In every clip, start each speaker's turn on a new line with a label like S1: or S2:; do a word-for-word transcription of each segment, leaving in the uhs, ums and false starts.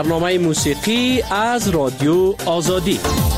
S1: برنامه موسیقی از رادیو آزادی.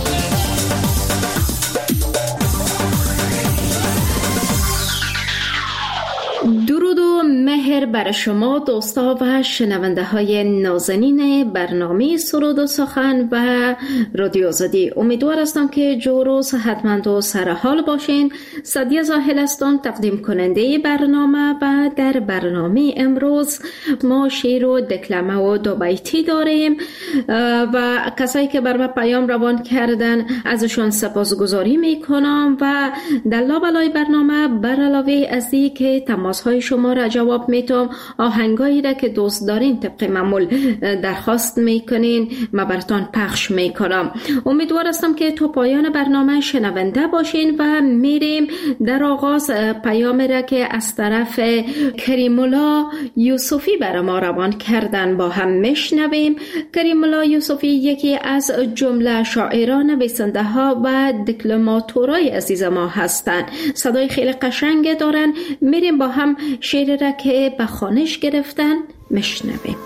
S2: درود و مهر بر شما دوستا و شنونده های نازنین برنامه سرود و سخن و رادیو آزادی. امیدوار هستم که جور و صحتمند و سرحال باشین. سعدیه زاهل هستم، تقدیم کننده برنامه، و در برنامه امروز ما شعر و دکلمه و دو بیتی داریم و کسایی که بر ما پیام روان کردن ازشون سپاسگزاری میکنم و در لابلای برنامه بر علاوه از این که تماس های شما را جواب میتم، آهنگایی را که دوست دارین طبق معمول درخواست میکنین ما براتون پخش میکنم. امیدوار هستم که تو پایان برنامه شنونده باشین و میریم در آغاز پیام را که از طرف کریم الله یوسفی بر ما روان کردن با هم میشنویم. کریم الله یوسفی یکی از جمله شاعران، نویسنده ها و دکلماتورای عزیز ما هستند. صدای خیلی قشنگ دارن. میریم با هم شعر را که به خوانش گرفتن میشنویم.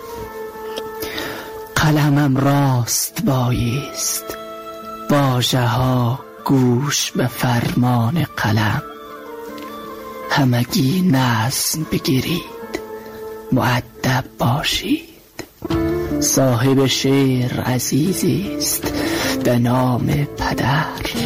S3: قلمم راست بایست، واژه ها گوش به فرمان قلم. همگی نظم بگیرید، مؤدب باشید. صاحب شعر عزیزی است به نام پدر.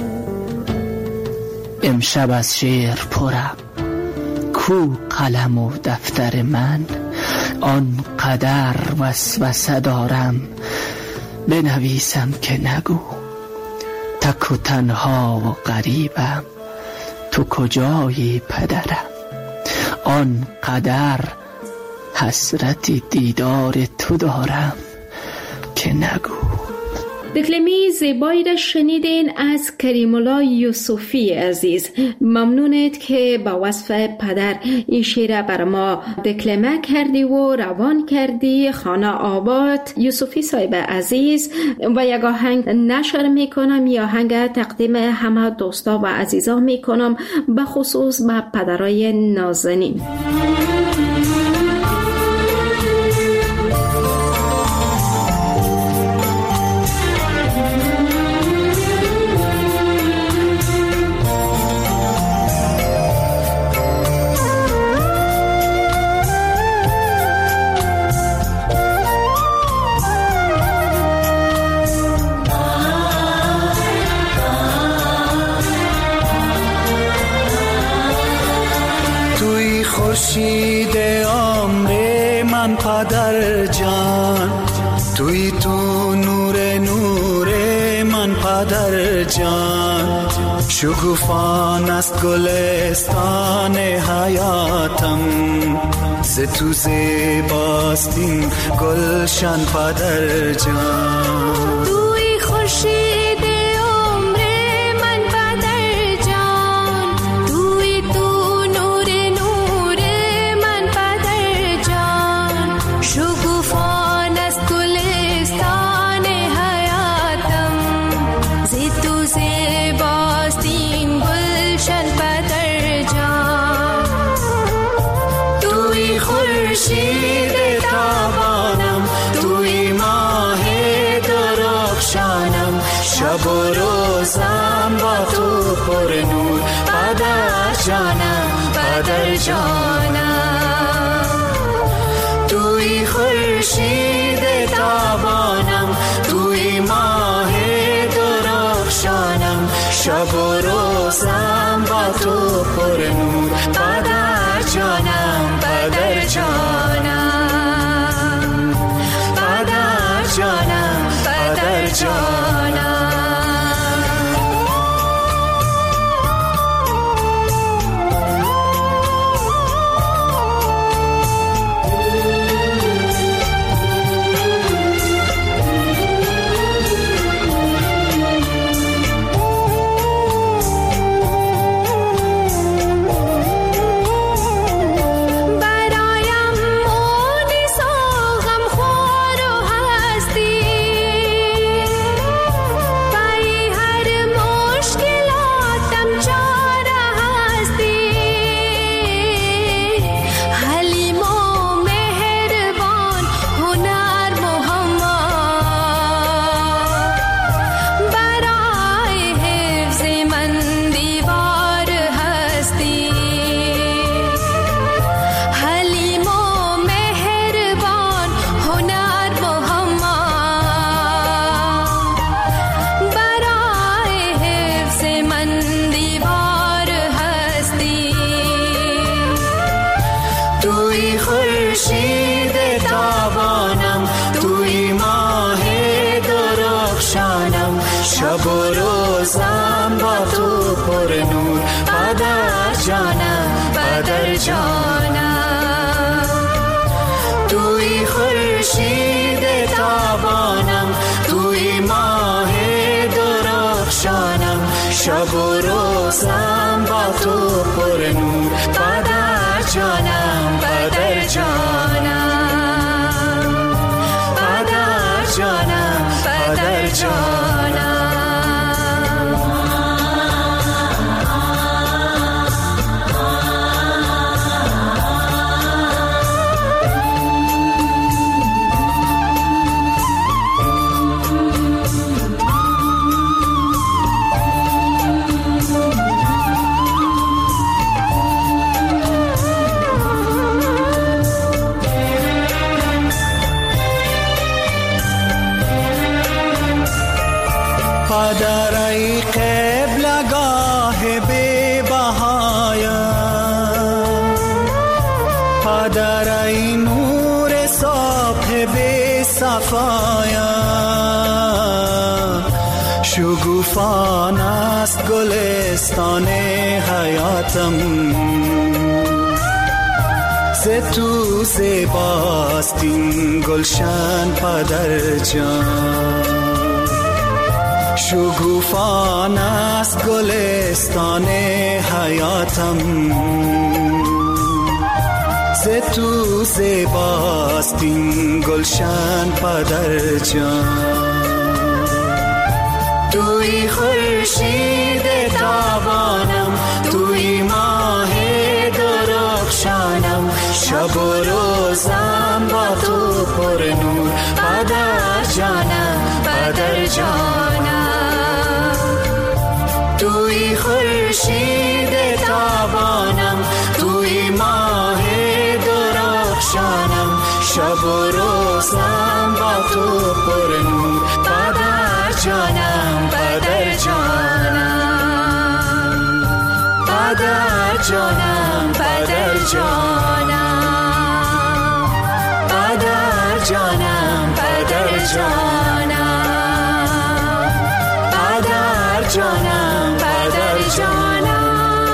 S3: امشب از شعر پرم، کو قلم و دفتر من. آن قدر وسوسه دارم بنویسم که نگو. تک و تنها و غریبم، تو کجایی پدرم. آن قدر حسرت دیدار تو دارم که نگو.
S2: دکلمه زیبایی را شنیدین از کریم الله یوسفی عزیز. ممنونید که با وصف پدر این شعر بر ما دکلمه کردی و روان کردی. خانه آباد یوسفی صاحب عزیز. و یک آهنگ نشر میکنم، یا آهنگ تقدیم همه دوستا و عزیزا میکنم، به خصوص به پدرای نازنین.
S4: خورشید عمر من پدر جان، توی تو نور نور من پدر جان. شکوفان است گلستان حیاتم، ز تو زیباست این گلشن پدر جان.
S5: توی خورشید خورشید تابانم، توی ماه درخشانم. شب و روزم با تو پر نور پدر جانم، پدر جانم. توی خورشید تابانم، توی ماه درخشانم. شب و روزم با تو پر نور پدر جانم، پدر جانم، پدر جانم، پدر جانم. برایم
S4: با تو پر نور پدر جانم پدر جانم توی خورشید تابانم توی ماه درخشانم شب و روزم با تو پر نور پدر جانم پدر جانم پدر جانم پدر جانم پدر ای قبلگاه بی بهایم پدر ای نور صبح بی صفایم شگوفان است گلستان حیاتم ز تو زیباست این گلشن پدر جان شگوفان است گلستان حیاتم ز تو زیباست این گلشن پدر جان توی خورشید تابانم توی ماه درخشانم شب و روزم با تو پر نور پدر جانم پدر جانم توی خورشید تابانم توی ماه درخشانم شب و روزم با تو پر نور پدر جانم پدر جانم پدر جانم پدر جانم پدر جانم پدر جانم پدر جانم پدر جانم.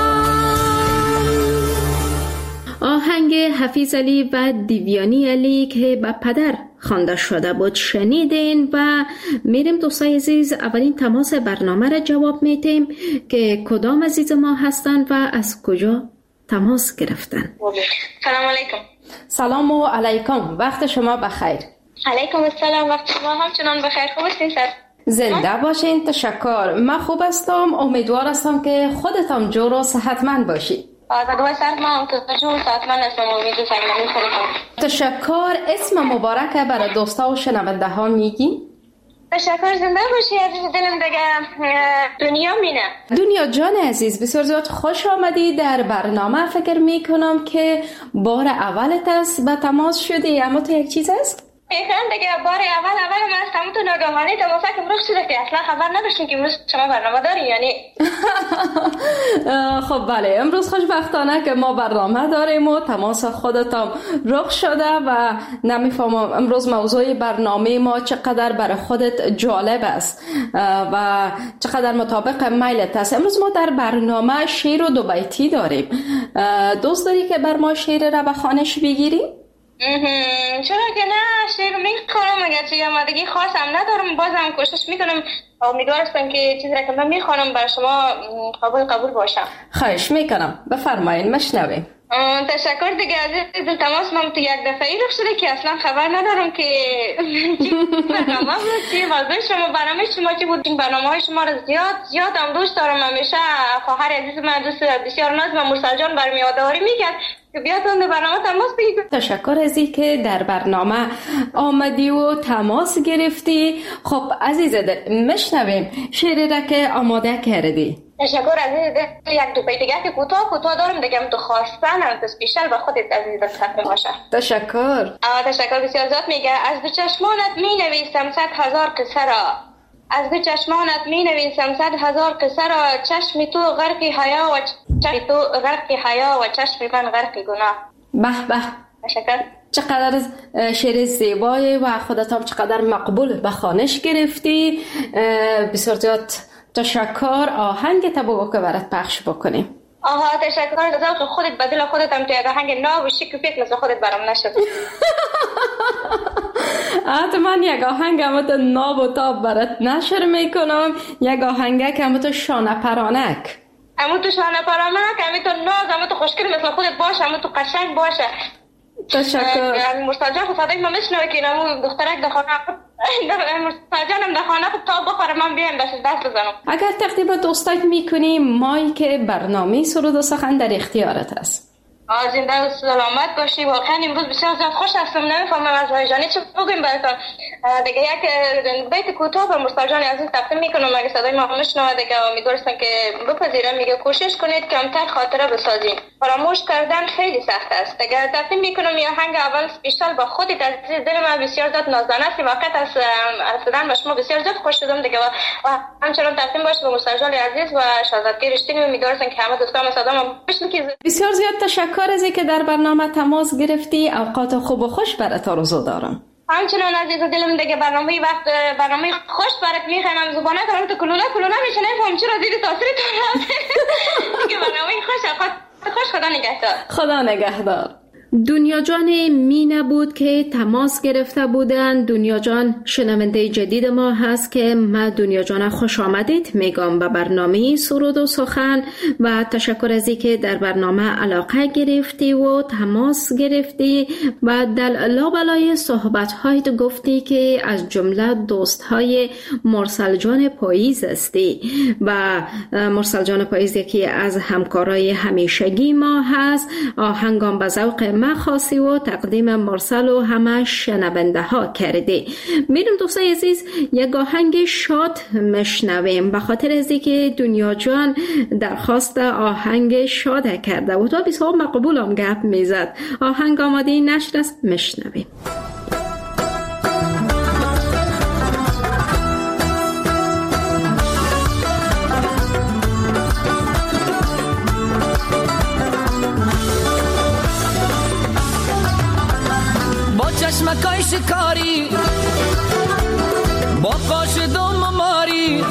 S2: آهنگ حفیظ علی و دیویانی علی که به پدر خوانده شده بود شنیدین و میریم دوستای عزیز اولین تماس برنامه را جواب میتیم که کدام عزیز ما هستن و از کجا تماس گرفتن.
S6: سلام علیکم.
S2: سلام و علیکم، وقت شما بخیر.
S6: علیکم السلام، وقت شما همچنان بخیر. خوب هستین سر؟
S2: زنده باشین. تشکر. من خوب هستم، امیدوار هستم که خودتان جور و صحتمند باشی.
S6: آزادوی سر ما هم که جور صحتمند هستم و امیدو سلامتی خودتان.
S2: تشکر. اسم مبارک برای دوستا و شنونده ها میگی؟
S6: تشکر. زنده باشی عزیز دلم. دیگه دنیا مینه. دنیا
S2: جان عزیز، بسیار زیاد خوش آمدی در برنامه. فکر میکنم که بار اولت است به تماس شدی، اما تو یک چیز است؟
S6: ایخان دیگه بار اول اول من از تمام تو ناگهانی تماسه که برخ شده که اصلا خبر نداشتیم که امروز شما برنامه داری یعنی.
S2: خب بله، امروز خوشبختانه که ما برنامه داریم و تماس خودتان رخ شده و نمیفهمم امروز موضوع برنامه ما چقدر برای خودت جالب است و چقدر مطابق میلت است. امروز ما در برنامه شعر و دو بیتی داریم. دوست داری که بر ما شعر را به خوانش بگیری؟
S6: چرا که نه، شعر میخوانم اگرچه آمادگی خاصم ندارم، بازم کوشش میکنم. امیدوار هستم که چیزی را که من میخوانم برای شما قبول قبول باشم.
S2: خواهش میکنم، بفرمایید مشنویم.
S6: تشکر دیگه عزیز. تماس من تو یک دفعه رخ شده که اصلا خبر ندارم که برنامه بود چی موضوع شما، برنامه شما چی بود. این برنامه های شما رو زیاد زیاد هم دوست دارم. همیشه خواهر عزیز من دوست بسیار ناز و مرسل جان برام یادآوری میکرد که بیاد اون برنامه تماس بگیرید.
S2: تشکر ازی که در برنامه آمدی و تماس گرفتی. خب عزیز دل، مشنویم شعری را که آماده کردی.
S6: تشکر عزیز دل. یک دو بیت دیگه که کوتاه کوتاه دارم دیگه، تو خواستن از اسپیشال به خودت عزیز دل باشه.
S2: تشکر.
S6: تشکر بسیار زیاد. میگه از دو چشمانت می نویسم صد هزار قصه را، از دو چشمانت می نویسم صد هزار قصه را، چشم تو غرق حیا و چشم تو غرق حیا و چشم من غرق گناه.
S2: به به.
S6: تشکر.
S2: چقدر شعر زیبایی و خودت هم چقدر مقبول به خوانش گرفتی. بسیار زیاد تشکر. آهنگ تبو که برات پخش بکنیم.
S6: آها تشکر از ذوق خودت، بدل خودت هم توی آهنگ ناب و شیک و پیک مثل خودت برام نشد.
S2: حتما یک آهنگ همت ناب و تاب برات نشر میکنم. یک آهنگ که همت شانه پرانک،
S6: همت شانه پرانک، همت ناز، همت خوشگل مثل خودت باشه، همت قشنگ باشه.
S2: تشکر.
S6: مرسل جان خود صدای ما میشنوه که اینمو دخترک در خانه مرسل جانم در خانه خود تاب بخوره من بیایم دست بزنم.
S2: اگر تقدیم دوستایت میکنی مایک برنامه سرود و سخن در اختیارت است.
S6: زنده و سلامت باشی. واقعا امروز بسیار زیاد خوش هستم، نمیفهمم از هایجانی چه بگویم براتون. دیگه یک بیت کوتاه به مرسل جان عزیز تقدیم میکنم. اگه صدای ما میشنوه دیگه امیدوارم که بپذیرم. میگه کوشش کنید کمتر خاطره بسازید، فراموش کردن خیلی سخت است. دیگه تقدیم میکنم یه آهنگ اول اسپیشال با خودت عزیز، دل من بسیار زیاد نازدانه است. واقعا از رسیدن به شما بسیار زیاد خوش شدم دیگه و همچنان تقدیم باشه به مرسل جان عزیز و شاهزادگی رشتینی. امیدوارم که همه دوستان صدامو بشنوید. بسیار
S2: زیاد تشکر از اینکه در برنامه تماس گرفتی. اوقات خوب و خوش برات آرزو دارم.
S6: همچنان عزیز دلم دیگه برنامه وقت برنامه خوش برات میخوام. زبانه دارم تو کلونه کلونه میشه، نفهم چرا زیر تاثیر تو رفته. دیگه برنامه خوش، اوقات خوش. خدا نگهدار.
S2: خدا نگهدار. دنیا جان مینه بود که تماس گرفته بودن. دنیا جان شنونده جدید ما هست که ما دنیا جان خوش آمدید میگم به برنامه سرود و سخن و تشکر از اینکه در برنامه علاقه گرفتی و تماس گرفتی و در لابلای صحبت هایت گفتی که از جمله دوست های مرسل جان پاییز هستی و مرسل جان پاییز یکی از همکارای همیشگی ما هست. آهنگام به ذوق ما خاصی و تقدیم مرسل و همه شنونده ها کرده. میرم دوستای عزیز یک آهنگ شاد مشنویم به خاطر از اینکه دنیا جان درخواست آهنگ شاد کرده و تو بسیار مقبولم گپ میزد. آهنگ آماده نشر است، مشنویم.
S3: چشمکای شکاری با قاش دوم ماری،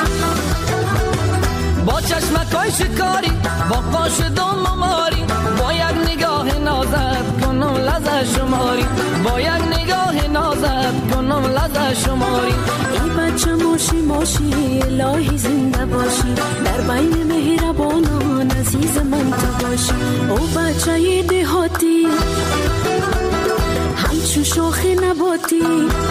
S3: با چشمکای شکاری با قاش دوم ماری، با یک نگاه نازت کنم لذت شماری، با یک نگاه نازت کنم لذت شماری.
S7: ای بچه ماشی ماشی الهی زنده باشی، در بین مهربانان عزیز من تو باشی. او بچه دهاتی همچون شاخ نباتی،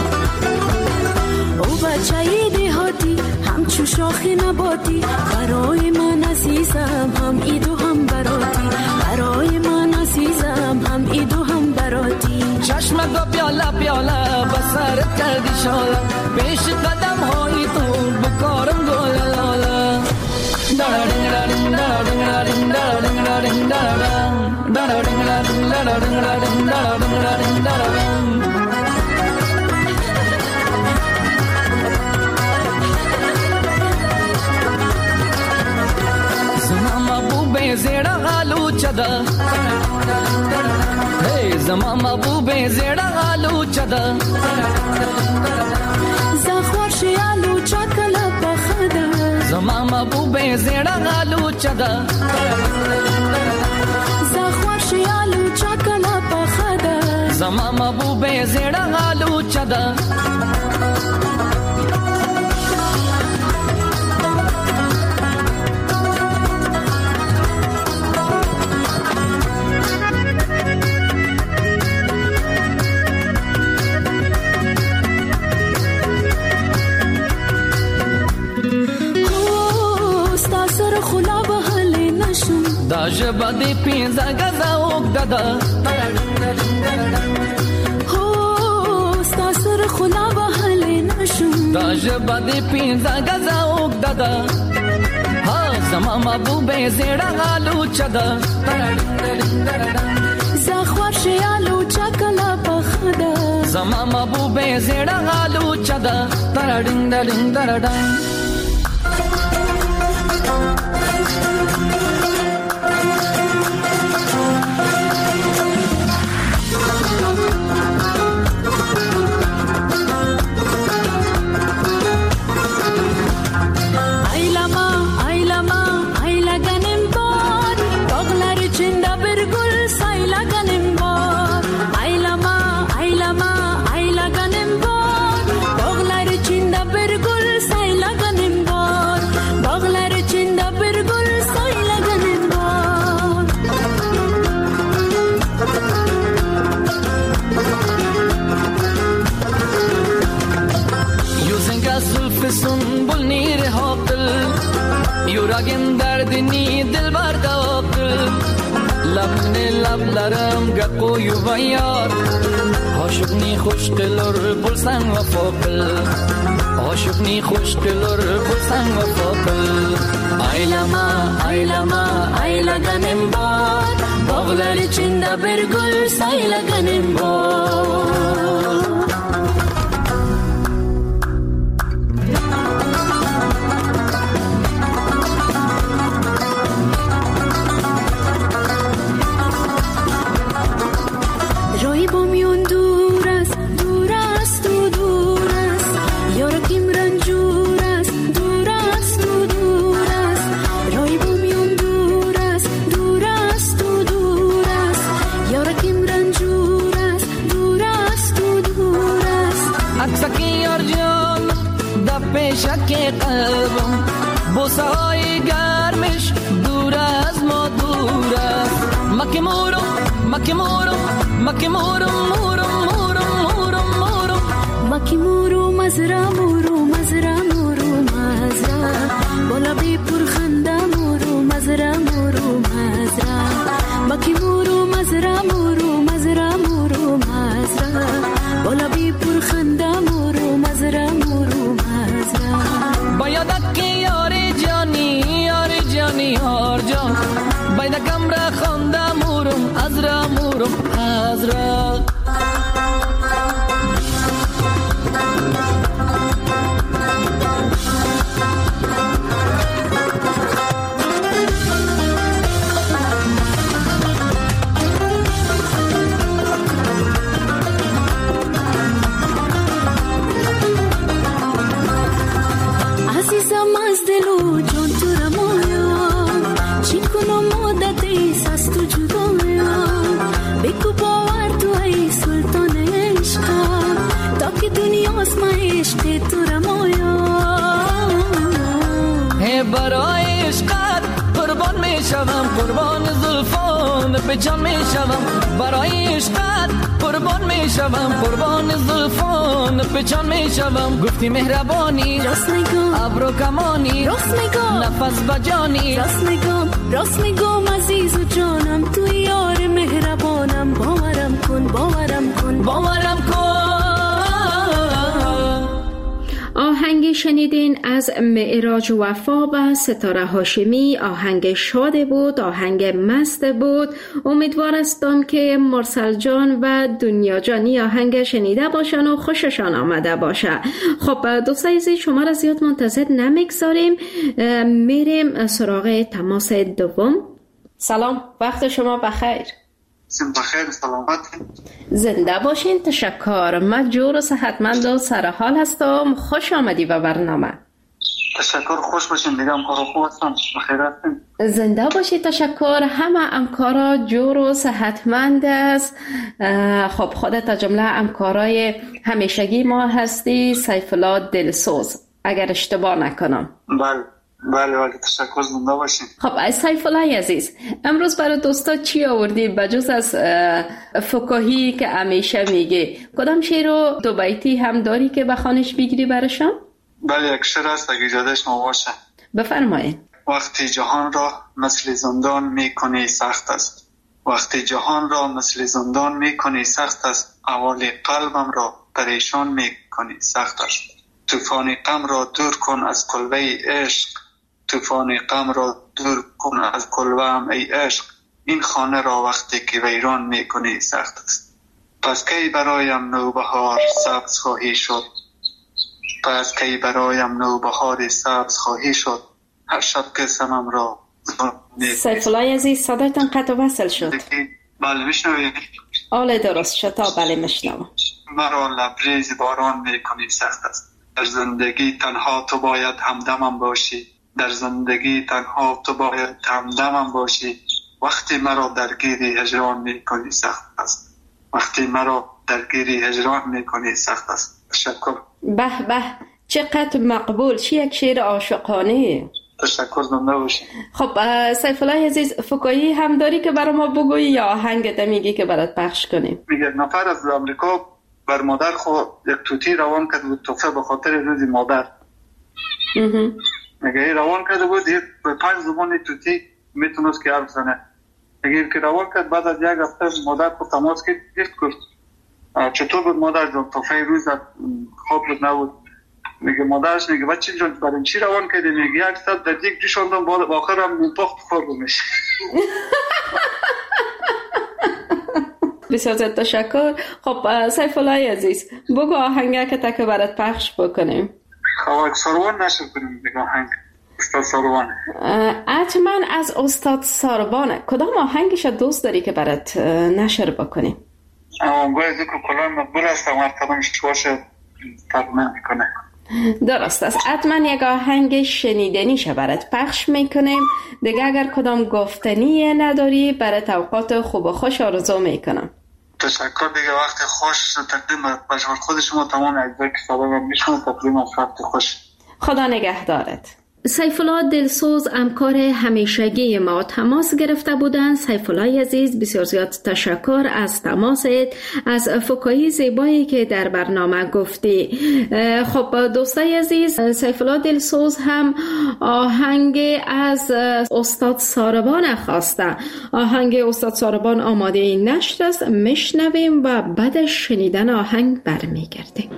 S7: او بچه دهاتی همچون شاخ نباتی، برای من عزیزم هم ایدو هم براتی، برای من عزیزم هم ایدو هم براتی.
S3: چشمت و پیاله پیاله بسرت کردی شاله، پیش قدم های تو بکارم گل لاله. دارنگ دارنگ دارنگ دارنگ دارنگ دارنگ دارنگ دارنگ دارنگ دارنگ دارنگ دارنگ. زمان محبوب زیرا غالو چدا، hey زمان محبوب زیرا غالو چدا،
S7: زخوار شیالو چکلا بخدا،
S3: زمان محبوب زیرا غالو چدا،
S7: زخوار شیالو چکلا بخدا،
S3: زمان محبوب زیرا غالو چدا. دا جبا دی پینزا گزا اوک دادا،
S7: هو ستا سر خلا بحلی نشم،
S3: دا جبا دی پینزا گزا اوک دادا، ها زما محبوب زیڑا غالو چدا،
S7: زخوار شیالو چکلا بخدا،
S3: زما محبوب زیڑا غالو چدا، ترا ڈنگ دا ڈنگ دا ڈنگ.
S7: ایلا ما
S3: یورگم دردنی دل برداقل لبنی لبلرم گقوی و یار عاشقنی خوش دلر بلسن و فاقل عاشقنی خوش دلر بلسن و فاقل
S7: Aylama, aylama, aylaganim var Bağlar içinde bir gül saylaganim var Roy bomyon dur است, dur است و دور است یارکیم رنجور است, دور است و دور است روی بومیون دور است, دور است و دور است یارکیم رنجور است, دور است و دور است
S3: عکسکی یار جان در پیشک قلبم بوسه های گرمش دور از ما دور است مکی مورم مکی مورم مکی مورم مورم مورم مورم مورم
S7: مکی مورو مزرا مورو مزرا مورو مزرا بالا بی پر خنده مورو مزرا مورو مزرا مکی مورو مزرا مورو مزرا مورو مزرا بالا بی پر خنده مورو مزرا مورو مزرا
S3: باید که یاری جانی یاری جانی یار جان باید کم را خنده مورم از را مورم از را
S7: عزیزم از دل و جان تو رمایم چی کنم مدتی از تو جدایم بگو باور تو ای سلطان عشقم تا که دنیاست من عشق تو رمایم
S3: ای برای عشقت قربان می شوم قربان زلفان به جان می شوم برای عشقت قربان می شوم قربان زلفان به جان می شوم گفتی مهربانی
S7: راست میگم
S3: ابرو کمانی
S7: راست میگم
S3: نفس بجانی
S7: راست میگم راست میگم عزیز و جانم تو یار مهربانم باورم کن باورم کن
S3: باورم کن
S2: آهنگ شنیدین از معراج وفا و ستاره هاشمی. آهنگ شاد بود، آهنگ مست بود. امیدوار هستم که مرسل جان و دنیا جانی آهنگ شنیده باشن و خوششان آمده باشه. خب دوستای عزیز، شما را زیاد منتظر نمیگذاریم، میریم سراغ تماس دوم. سلام، وقت شما بخیر.
S8: بخیر، سلامت.
S2: زنده باشین. تشکر. من جور و صحتمند و سرحال هستم. خوش آمدی به برنامه.
S8: تشکر، خوش باشین. دیگه همکارا خوب هستم، بخیر هستیم.
S2: زنده باشی. تشکر. همه همکارا جور و صحتمند است. خب خودت جمله همکارای همیشگی ما هستی، سیف الله دلسوز، اگر اشتباه نکنم.
S8: بله بله بله، تشکر، زنده باشین.
S2: خب ای سیف الله عزیز، امروز برای دوستا چی آوردی بجز از فکاهی که همیشه میگی؟ کدام شعر و دو بیتی هم داری که بخوانش بگیری برشان؟
S8: بله، یک شعر است اگه اجازه شما باشه.
S2: بفرمایید.
S8: وقتی جهان را مثل زندان میکنی سخت است، وقتی جهان را مثل زندان میکنی سخت است، احوال قلبم را پریشان میکنی سخت است. طوفان غم را دور کن از کلبه عشق، طوفان غم را دور کن از کلبه‌ام ای عشق، این خانه را وقتی که ویران میکنی سخت است. پس کی برایم نوبهار سبز خواهی شد، پس کی برایم نوبهار سبز خواهی شد، هر شب که سمم را
S2: سیف الله عزیز، صدایتان قطع وصل شد.
S8: بله میشنوید؟
S2: آله درست شد، تا بله میشنوم.
S8: مرا لبریز باران میکنی سخت است، در زندگی تنها تو باید همدمم باشی، در زندگی تنها تو باید همدمم باشی، وقتی مرا درگیری هجران میکنی سخت است، وقتی مرا درگیری هجران میکنی سخت است. تشکر.
S2: به به، چقدر مقبول. چی یک شعر عاشقانه.
S8: تشکر، زنده باشی.
S2: خب سیف الله عزیز، فکایی هم داری که برای ما بگویی یا آهنگت میگی که برات پخش کنیم؟
S8: میگه نفر از امریکا بر مادر خود یک توتی روان کرد بود، تحفه به خاطر روز مادر. میگه روان کرده بود به پنج زبان توتی میتونست که حرف زنه. میگه که روان کرد بعد از یک هفته مادر کو تماس گرفت گفت چطور بود مادر جان تا فای روز خواب بود نبود. میگه مادرش میگه بچه جان برای چی روان کردی؟ میگه یک ساعت در دیگ جوشاندم با آخر هم منطق خوردمش.
S2: بسیار زیاد تشکر. خب سیف الله عزیز بگو آهنگه که تک برات پخش بکنیم.
S8: خب ساروان نشر کنیم بگو آهنگ استاد ساروان.
S2: حتما از استاد ساروان کدام آهنگش دوست داری که برات نشر بکنیم؟
S8: آهنگای دیگه کلان مقبول است و کلامش باشه تقدیم میکنه.
S2: درست است. حتما یک آهنگ شنیدنیش برات پخش میکنیم. دیگه اگر کدام گفتنی نداری برات اوقات خوب و خوش آرزو میکنم.
S8: تشکر. دیگه وقت خوش تقدیم بشور خود شما تمام اجزای که سلام میشم تقدیم از وقت خوش.
S2: خدا نگهدارت. سیف الله دلسوز همکار همیشگی ما تماس گرفته بودند. سیف الله عزیز بسیار زیاد تشکر از تماست، از فکایی زیبایی که در برنامه گفتی. خب دوستای عزیز، سیف الله دلسوز هم آهنگ از استاد ساروان خواسته. آهنگ استاد ساروان آماده نشر است، میشنویم و بعد شنیدن آهنگ برمیگردیم.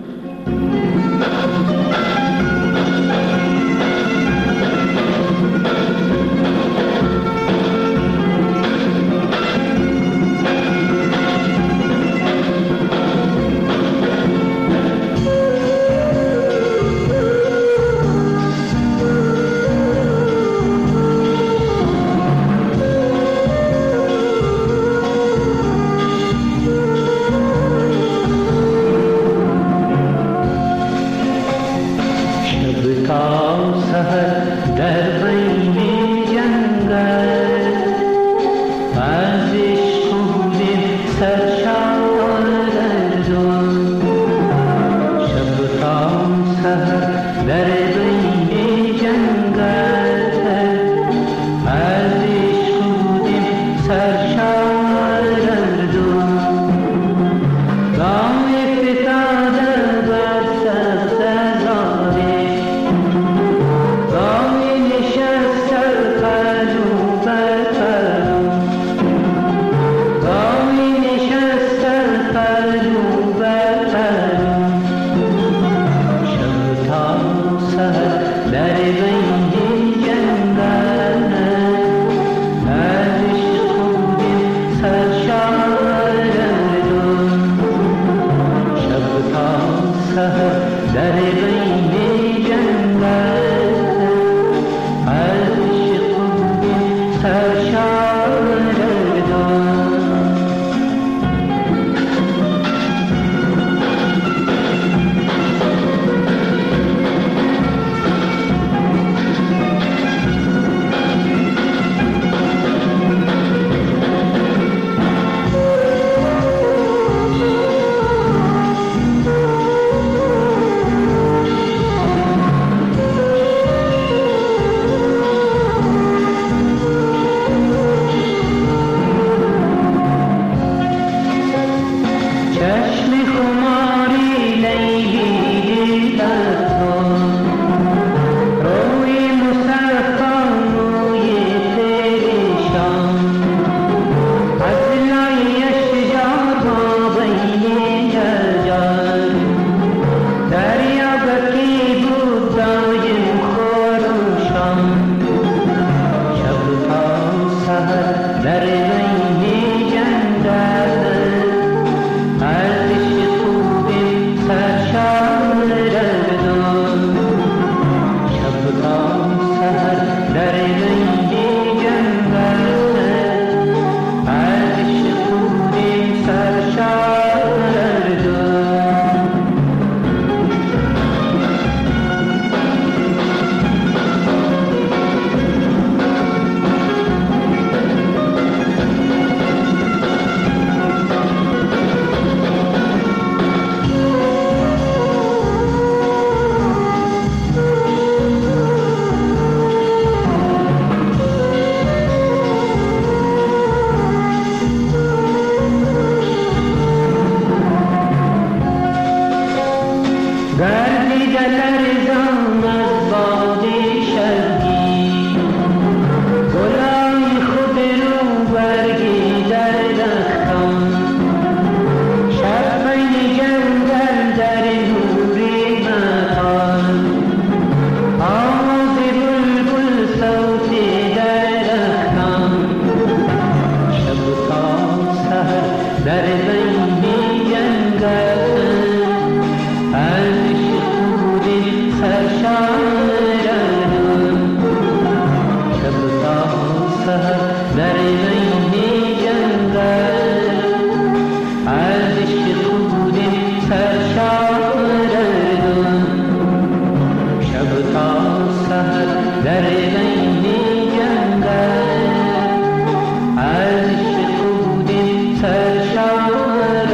S9: سهر در بین جنگل از عشق بودیم سرشاردون شب تا سهر در بین جنگل از عشق بودیم سرشاردون.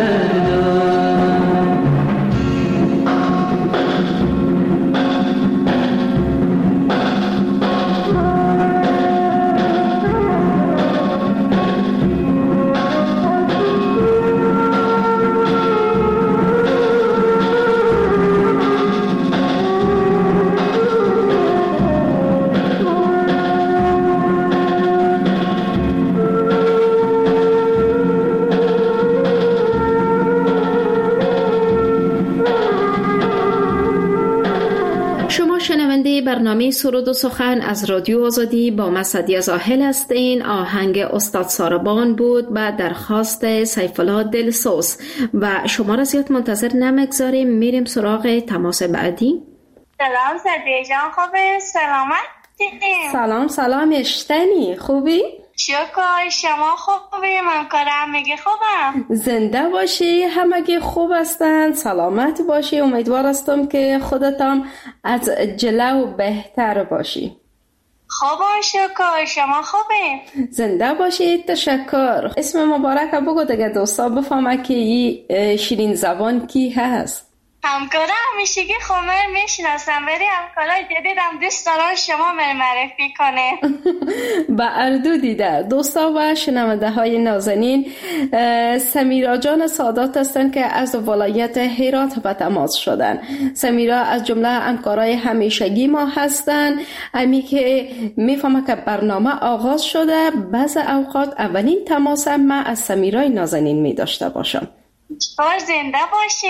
S2: برنامه سرود و سخن از رادیو آزادی با مسعدی زاهل هستین. آهنگ استاد ساربان بود با درخواست سیف‌الله دلسوز و شما را زیاد منتظر نمگذاریم، میریم سراغ تماس بعدی.
S6: سلام سعدیه جان، خوبه؟ سلامت؟
S2: سلام سلام اشتنی، خوبی؟
S6: شکر، شما خوبی؟ من کار همگی خوبم.
S2: زنده باشی، همگی خوب هستند، سلامت باشی. امیدوار هستم که خودتان از جلو بهتر باشی.
S6: خوبم شکر، شما خوبی؟
S2: زنده باشی، تشکر. اسم مبارک بگو دیگه دوستا بفهمه که این شیرین زبان کی هست.
S6: همکارا همیشگی خمر میشناسم، ولی همکارای جدیدم دوست دارم شما من معرفی کنه.
S2: با اردو دیده دوستا و شنونده های نازنین، سمیرا جان سادات هستند که از ولایت هرات به تماس شدن. سمیرا از جمله همکارای همیشگی ما هستند. امی که میفهمه که برنامه آغاز شده، بعض اوقات اولین تماس ما از سمیرای نازنین می داشته باشم.
S6: بار زنده باشی.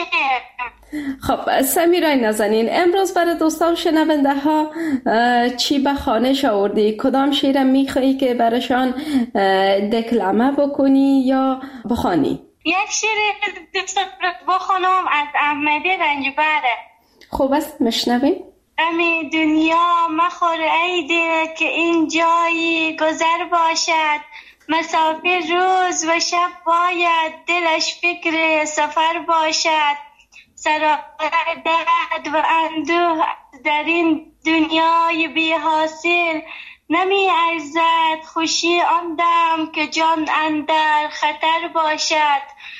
S2: خب سمیرای نازنین، امروز برای دوستا و شنونده ها چی به خوانش آوردی؟ کدام شعر میخوایی که براشان دکلمه بکنی یا بخوانی؟
S6: یک شعر دوست بخونم از احمدی رنجبره.
S2: خوب است، مشنویم.
S6: امی دنیا مخور ای دل که این جایی گذر باشد، مسافر روز و شب باید دلش فکر سفر باشد. سرای درد و اندوه در این دنیای بی حاصل، نمی ارزد خوشی آن دم که جان اندر خطر باشد.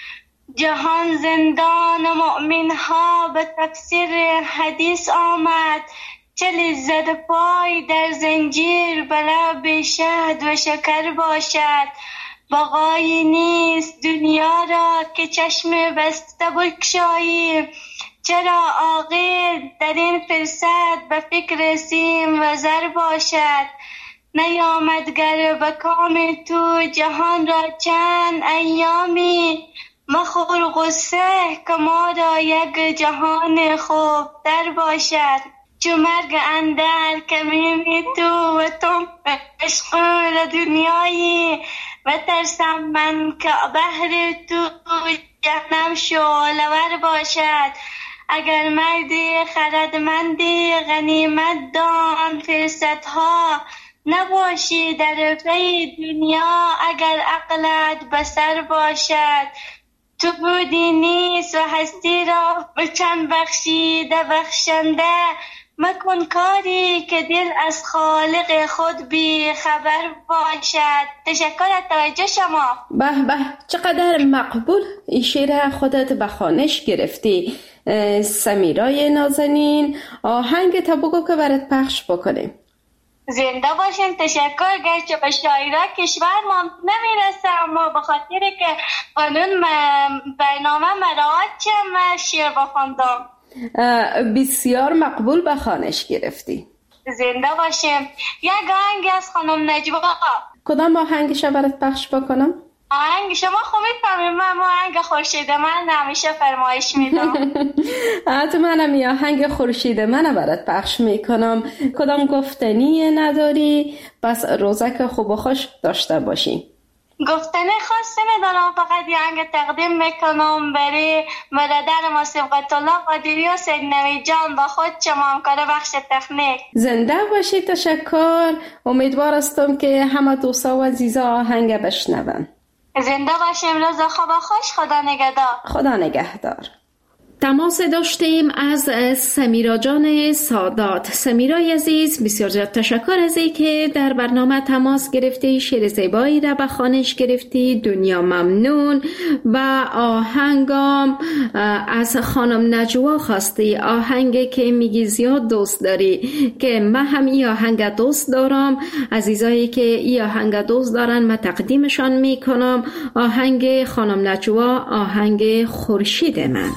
S6: جهان زندان مؤمن ها به تفسیر حدیث آمد، چه لذت پای در زنجیر به لب شهد و شکر باشد. بقایی نیست دنیا را که چشم بسته بگشایی، چرا عاقل در این فرصت به فکر سیم و زر باشد. نیامد گر به کام تو جهان را چند ایامی، مخور غصه که ما را یک جهان خوب در باشد. چو مرگ اندر کمینی تو و تو مشغول دنیایی، و ترسم من که بهر تو جهنم شعله‌ور باشد. اگر مردی خردمندی غنیمت دان فرصتها، نباشی در پی دنیا اگر عقلت بسر باشد. تو بودی نیست و هستی را به چند بخشیده بخشنده، مکن کاری که دل از خالق خود بی خبر باشد. تشکر از توجه شما.
S2: به به، چقدر مقبول این شعر خودت به خوانش گرفتی. سمیرای نازنین، آهنگ تا بگو که برات پخش بکنیم.
S6: زنده باشین. تشکر. گرچه به شاعرها کشور ما نمیرسه، اما به خاطر که قانون برنامه مراعات چم شعر بخوندم.
S2: بسیار مقبول به خوانش گرفتی.
S6: زنده باشیم. یک آهنگ از خانم نجوا.
S2: کدام آهنگش برات پخش بکنم؟
S6: آهنگ شما خوب میفهمید، من آهنگ خورشید من همیشه فرمایش میدم.
S2: حتما هم آهنگ خورشید من برات پخش میکنم. کدام گفتنی نداری، پس روزک خوب و خوش داشته باشی.
S6: گفتن خاصی ندارم، فقط یه آهنگ تقدیم میکنم برای برادر ما صبغت الله قادری و سید نوید جان با خود شما همکار بخش تکنیک.
S2: زنده باشید. تشکر. امیدوار هستم که همه دوستا و عزیزا آهنگ بشنون.
S6: زنده باشیم. روز خوب و خوش. خدا نگهدار.
S2: خدا نگهدار. تماس داشتیم از سمیرا جان سادات. سمیرا عزیز بسیار زیاد تشکر از این که در برنامه تماس گرفتی، شعر زیبایی را به خوانش گرفتی. دنیا ممنون. و آهنگام از خانم نجوا خواستی، آهنگی که میگی زیاد دوست داری، که من هم این آهنگ دوست دارم. عزیزایی که این آهنگ دوست دارن من تقدیمشان میکنم. آهنگ خانم نجوا، آهنگ خورشید من.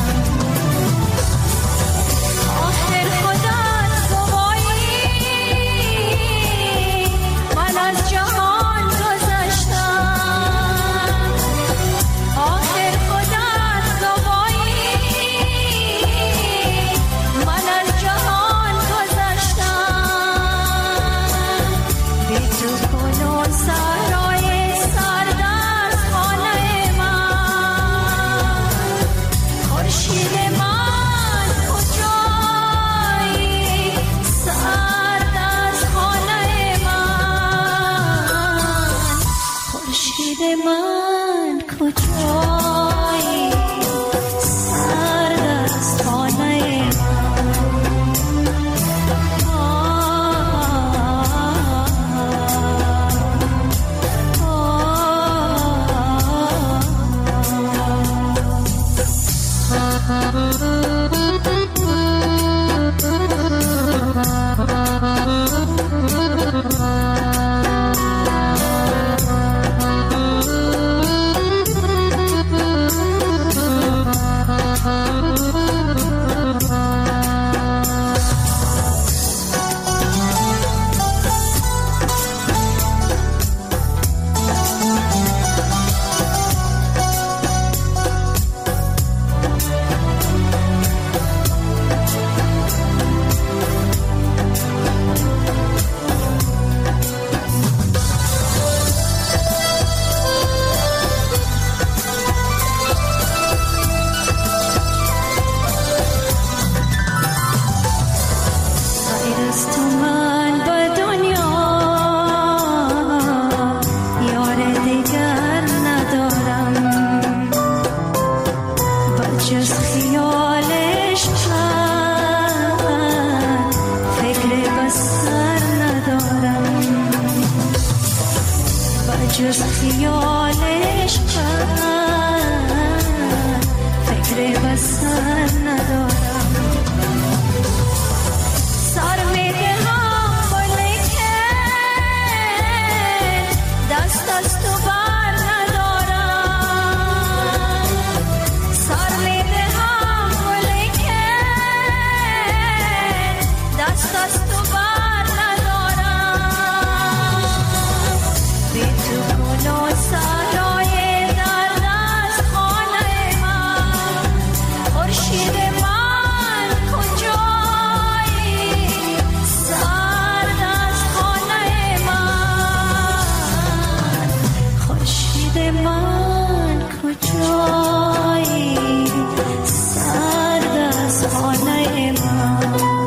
S7: آخر خدا گواهی جز خیالش فکر وصل ندارم. سر میدهم ولیکن دست از تو بر ندارم. سر میدهم ولیکن دست از تو بر ندارم. بی تو کن و سرای درد از خانه من، خورشید من کجایی سرد از خانه من، خورشید من کجایی سرد از خانه من.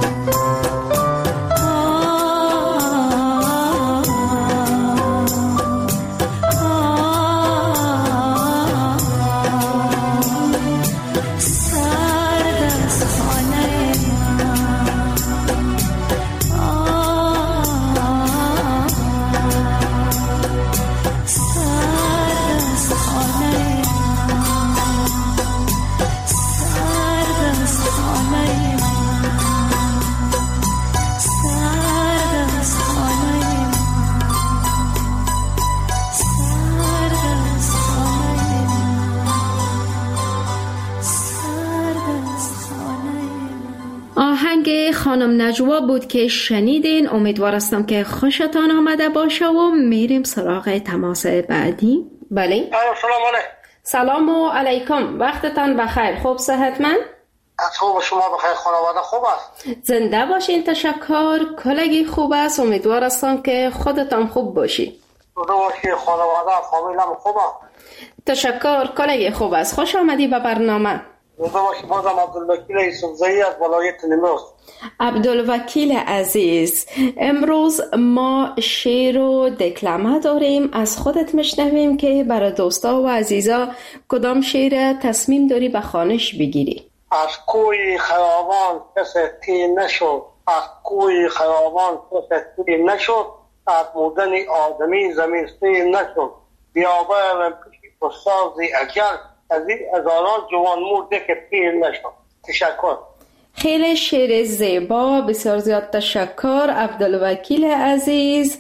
S2: آهنگ خانم نجوا بود که شنیدین. امیدوار هستم که خوشتان آمده باشه و میریم سراغ تماس بعدی. بله
S10: سلام علیکم.
S2: سلام و علیکم، وقتتان بخیر. خوب صحتمند؟
S10: خوب، شما بخیر؟ خانواده خوب است؟
S2: زنده باشین. تشکر. کلگی خوب است. امیدوار هستم که خودتان خوب باشی.
S10: زنده باشی. خانواده فامیلم خوب است؟
S2: تشکر. کلگی خوب است. خوش آمدی به برنامه.
S10: زنده باشی. بازم عبدالوکیل یوسفزایی از ولایت نیمروز.
S2: عبدالوکیل عزیز، امروز ما شعر و دکلمه داریم. از خودت میشنویم که برای دوستا و عزیزا کدام شعر تصمیم داری به خوانش بگیری؟
S10: از کوی خیابان کسی تی نشد، از کوی خیابان کسی تی نشد، از مردن آدمی زمین سی نشد، بیابه و پیشی پرسازی اجل، از این هزاران جوان مرده که پیر نشد. تشکر.
S2: خیلی شعر زیبا، بسیار زیاد تشکر عبدالوکیل عزیز.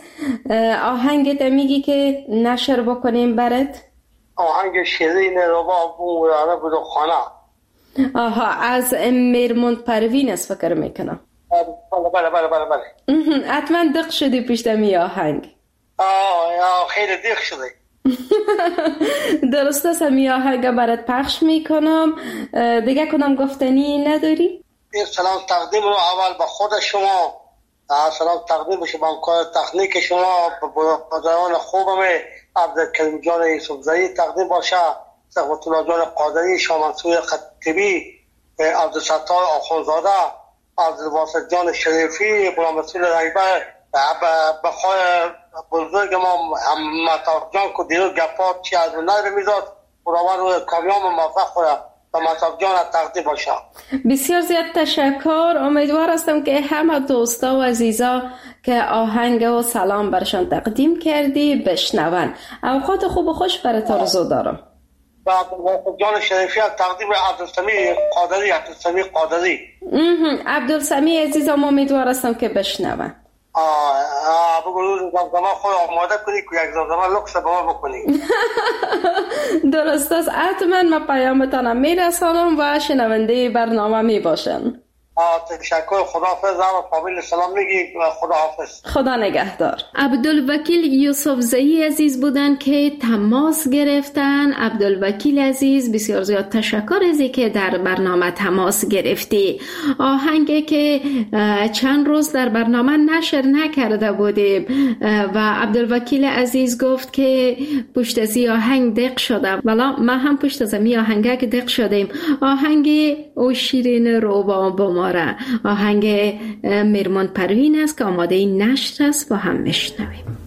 S2: آهنگت میگی که نشر بکنیم برات؟
S10: آهنگ شیرین ربا بومرانه بود خانه.
S2: آها، از میرموند پروین است فکر میکنم.
S10: بله بله بله بله بله.
S2: حتما دق شدی پشت می آهنگ.
S10: آه خیلی دق شدی.
S2: درست است. می آهنگ برات پخش میکنم. دیگه کنم گفتنی نداری؟
S10: سلام تقدیم رو اول به خود شما، سلام تقدیم بشه به همکار تکنیک شما، به برادران خوبم عبدالکریم جان یوسفزایی تقدیم باشه، صفوت الله جان قادری، شاه منصور خطیبی، عبدالستار آخونزاده، عبدالواسط جان شریفی، غلام رسول رنگبر، بخواه بزرگ ما مطاف جان که دیرو گفات چی از نظر میداد، خداوند روی کامیاب موفق خورد و مطاف جان تقدیم باشه.
S2: بسیار زیاد تشکر. امیدوار هستم که همه دوستا و عزیزا که آهنگ و سلام برشان تقدیم کردی بشنون. اوقات خوب و خوش برات آرزو دارم.
S10: و عبدالواسط جان شریفی تقدیم عبدالسمی قادری. عبدالسمی قادری
S2: عبدالسمی عزیزم امیدوار هستم که بشنون.
S10: آه آه بگو روز زمزمه خود آماده کنی که یک زمزمه لکس به ما بکنی.
S2: درست است. حتما من پیامتانم میرسانم و شنونده برنامه میباشن.
S10: تشکر. خداحافظ. و فامیل سلام میگی. خداحافظ.
S2: خدا نگهدار. عبدالوکیل یوسفزایی عزیز بودن که تماس گرفتن. عبدالوکیل عزیز بسیار زیاد تشکر ازی که در برنامه تماس گرفتی. آهنگی که چند روز در برنامه نشر نکرده بودیم و عبدالوکیل عزیز گفت که پشت از آهنگ دق شده. والا ما هم پشت از می آهنگه که دق شدیم. آهنگ او شیرین روبا بما آهنگ میرموند پروین است که آماده نشر است. با هم میشنویم.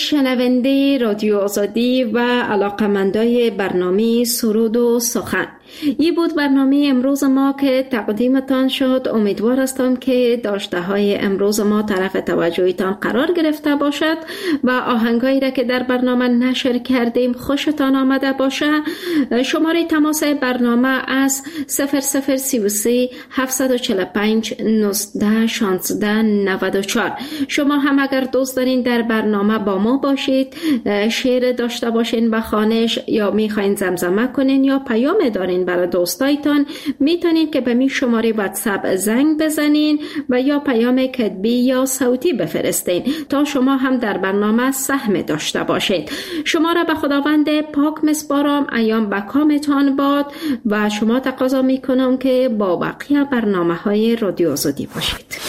S2: شنونده رادیو آزادی و علاقمندای برنامه سرود و سخن، این بود برنامه امروز ما که تقدیمتان شد. امیدوار هستم که داشته های امروز ما طرف توجهتان قرار گرفته باشد و آهنگایی را که در برنامه نشر کردیم خوشتان آمده باشه. شماره تماس برنامه از صفر صفر سی و سه هفتصد و چهل و پنج نوزده شانزده نود و چهار. شما هم اگر دوست دارین در برنامه با ما باشید، شعر داشته باشین به خوانش یا میخواین زمزمه کنین یا پیام دارین برای دوستایتان، میتونین که به می شماره واتساپ زنگ بزنین و یا پیام کتبی یا صوتی بفرستین تا شما هم در برنامه سهم داشته باشید. شما را به خداوند پاک مسپارم، ایام به کامتان باد و شما تقاضا میکنم که با بقیه برنامه های رادیو آزادی باشید.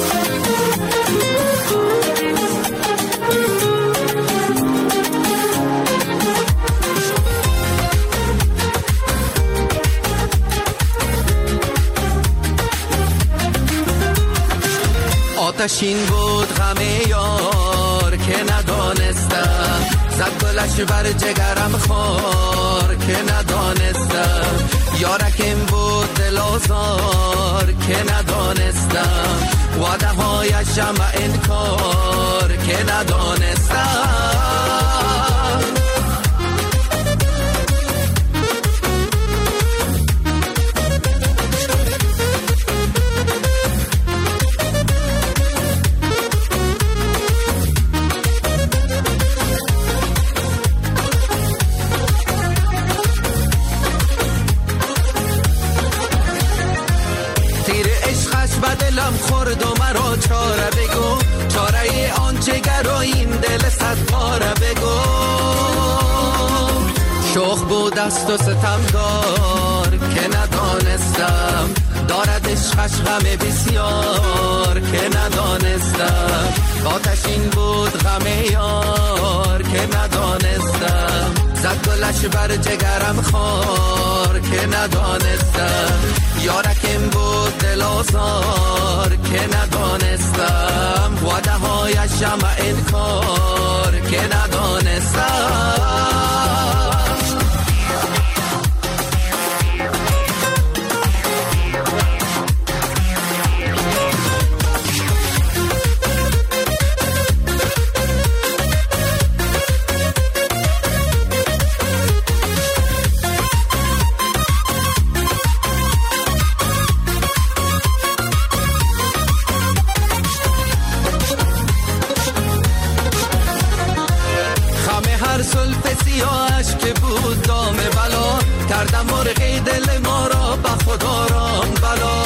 S3: آتشین بود غم یار که ندانستم، زد گلش بر جگرم خار که ندانستم، یارکم بود دل آزار که ندانستم، وعده هایش جمع انکار که ندانستم. دلم خورد و مرا چاره بگو، چاره آنچه گرا این دل صد پاره بگو. شوخ بود دست و ستمدار که ندانستم، دارد عشقش غم بسیار که ندانستم. آتشین بود غم یار که ندانستم، زد گلش بر جگرم خار که ندانستم، یارکم بود دل آزار که ندانستم، وعده هایش جمع انکار که ندانستم. کردم مرغی دل ما را به خدا رام بلا،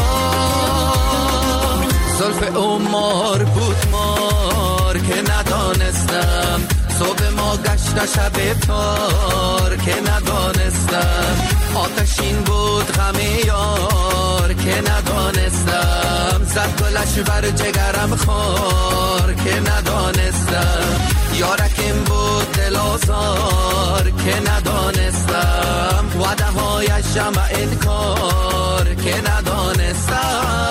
S3: زلف او مار بود مار که ندانستم، صبح ما گشت شب تار که ندانستم. آتشین بود غم یار که ندانستم، زد گلش بر جگرم خار که ندانستم، یارکم بود دل آزار که ندانستم، وعده هایش جمع انکار که ندانستم.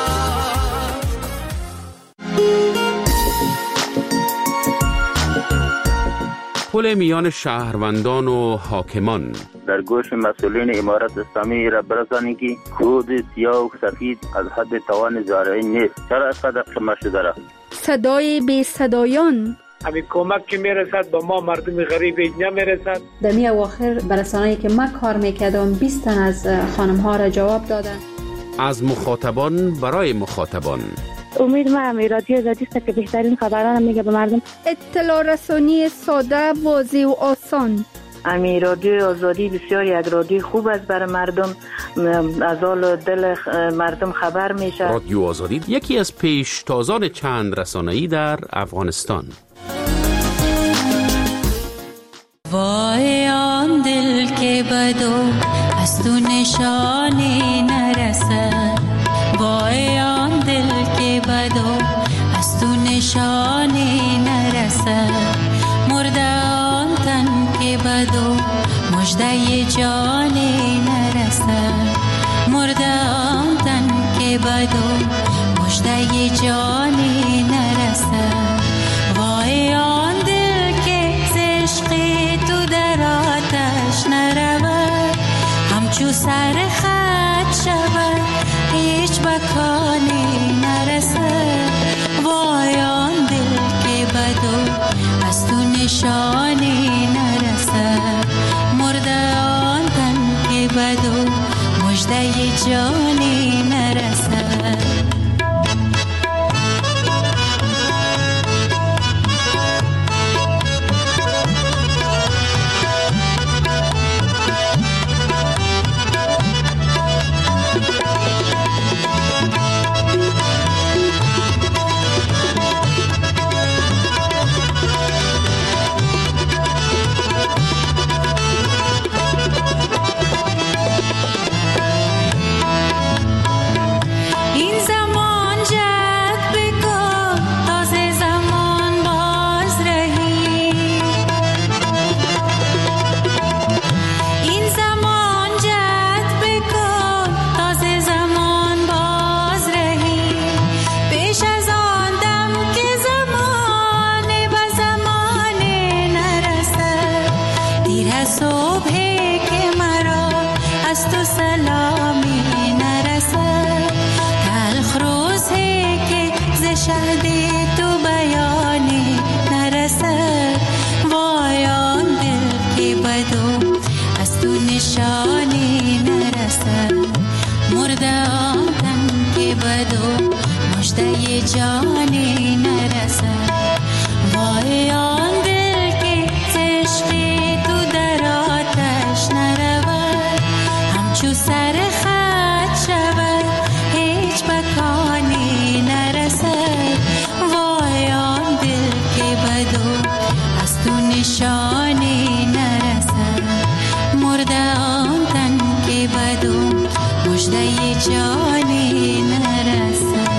S11: پل میان شهروندان و حاکمان.
S12: در گوش مسئولین امارت اسلامی را برسانید که کود سیاه و سفید از حد توان زارعی نیست. چرا از قدر شما شده را؟
S13: صدای بی صدایان.
S14: همین کمک که میرسد با ما مردم غریب نمیرسد.
S15: در می اواخر برسانه‌ای که من کار میکردم بیست تن از خانم ها را جواب دادن.
S11: از مخاطبان برای مخاطبان.
S16: امید ما هم رادیو آزادی است که بهترین خبران میگه به مردم.
S13: اطلاع رسانی ساده، واضح و آسان.
S17: امی رادیو آزادی بسیار یک رادیو خوب است برای مردم، از حال دل مردم خبر میشه.
S11: رادیو آزادی یکی از پیشتازان چند رسانه‌ای در افغانستان.
S18: وای آن دل که بدو از تو نشانی نرسد، وای آن دل که بدو از تو نشانی نرسد، مرده آن تن که بدو مژده جانی نرسد، مرده آن تن که بدو مژده جانی نرسد، وای آن دل مکانی نرسد. وای آن دل که بدو از تو نشانی نرسد. مرده آن تن که بدو مژده جانی نرسد. جانی نرسد. وای آن دل که عشقی تو در آتش نرود. همچو سر خط شود هیچ مکانی نرسد. وای آن دل که بدو از تو نشانی نرسد. مرده آن تن که بدو مژده جانی نرسد.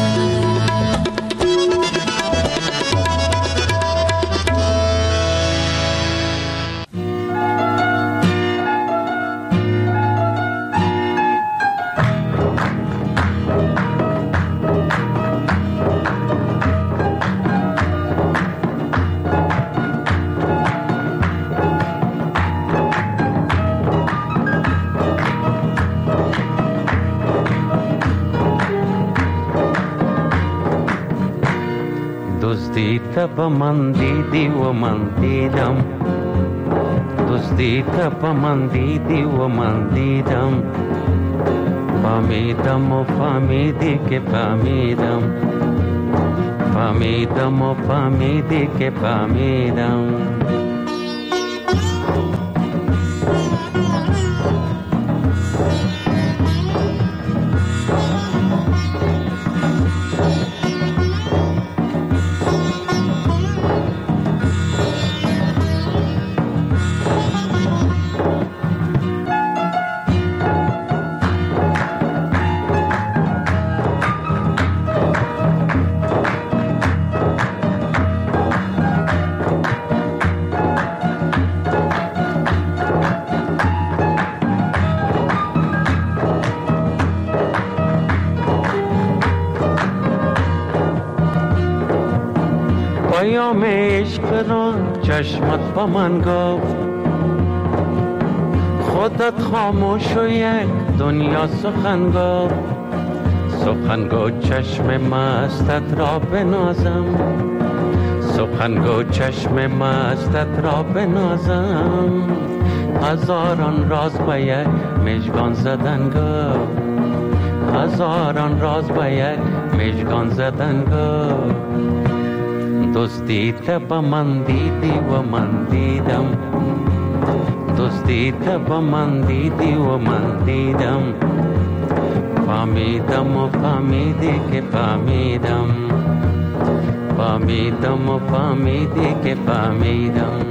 S19: تب من دیدی و من دیدم. دوستی تب من دیدی و من دیدم. فهمیدم و فهمیدی که فهمیدم. فهمیدم و فهمیدی که فهمیدم. پیام عشق را چشمت با من گفت. خودت خاموش و یک دنیا سخن گفت. سخن گو چشم مستت را بنازم. سخن گو چشم مستت را بنازم. هزاران راز به یک مژگان زدن گفت. هزاران راز به یک مژگان زدن گفت. دوستی تب من دیدی و من دیدم. دوستی تب من دیدی و من دیدم. فهمیدم و فهمیدی که فهمیدم. فهمیدم و فهمیدی که فهمیدم.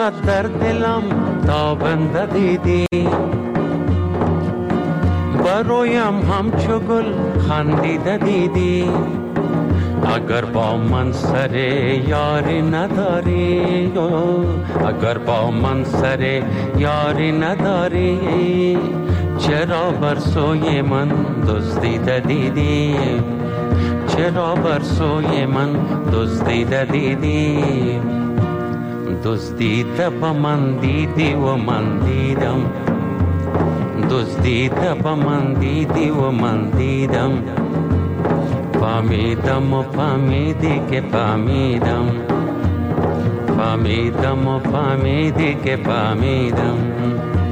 S19: چشمت در دلم تابنده دیدی، برایم همچو گل خندیده دیدی. اگر با من سر یاری نداری، اگر با من سر یاری نداری، چرا بر سوی من دزدیده دیدی، چرا بر سوی من دزدیده دیدی. دزدیده با من دیدی و من دیدم، دزدیده با من دیدی و من دیدم. فهمیدم و فهمیدی که فهمیدم، فهمیدم و فهمیدی که فهمیدم.